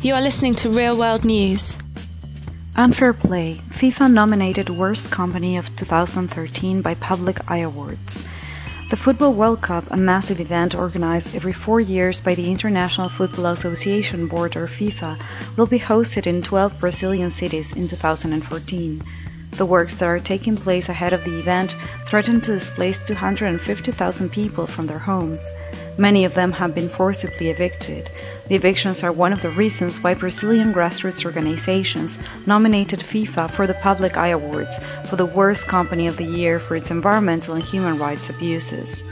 You are listening to Real World News. Unfair play. FIFA nominated Worst Company of 2013 by Public Eye Awards. The Football World Cup, a massive event organized every 4 years by the International Football Association Board or FIFA, will be hosted in 12 Brazilian cities in 2014. The works that are taking place ahead of the event threaten to displace 250,000 people from their homes. Many of them have been forcibly evicted. The evictions are one of the reasons why Brazilian grassroots organizations nominated FIFA for the Public Eye Awards for the Worst Company of the Year for its environmental and human rights abuses.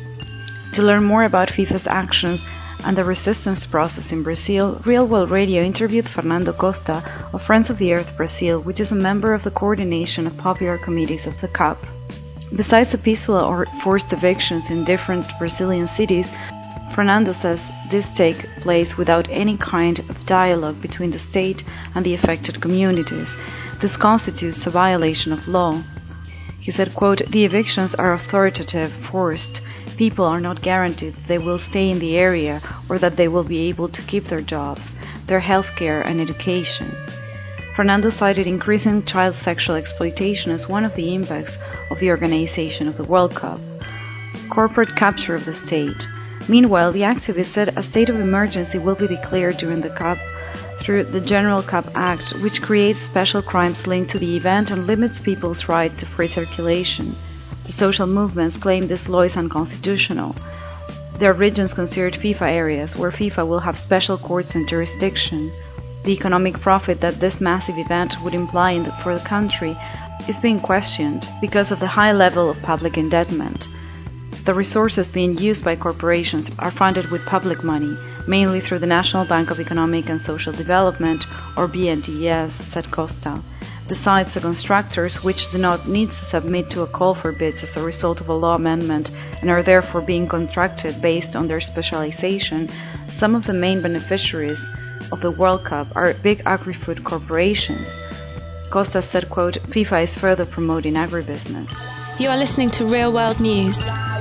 To learn more about FIFA's actions and the resistance process in Brazil, Real World Radio interviewed Fernando Costa of Friends of the Earth Brazil, which is a member of the coordination of popular committees of the CUP. Besides the peaceful or forced evictions in different Brazilian cities, Fernando says this take place without any kind of dialogue between the state and the affected communities. This constitutes a violation of law. He said, quote, "The evictions are authoritative, forced. People are not guaranteed that they will stay in the area or that they will be able to keep their jobs, their health care and education." Fernando cited increasing child sexual exploitation as one of the impacts of the organization of the World Cup. Corporate capture of the state. Meanwhile, the activist said a state of emergency will be declared during the Cup through the General Cup Act, which creates special crimes linked to the event and limits people's right to free circulation. The social movements claim this law is unconstitutional. There are regions considered FIFA areas where FIFA will have special courts and jurisdiction. The economic profit that this massive event would imply for the country is being questioned because of the high level of public indebtedness. The resources being used by corporations are funded with public money, mainly through the National Bank of Economic and Social Development, or BNDES, said Costa. Besides the constructors, which do not need to submit to a call for bids as a result of a law amendment and are therefore being contracted based on their specialization, some of the main beneficiaries of the World Cup are big agri-food corporations. Costa said, quote, "FIFA is further promoting agribusiness." You are listening to Real World News.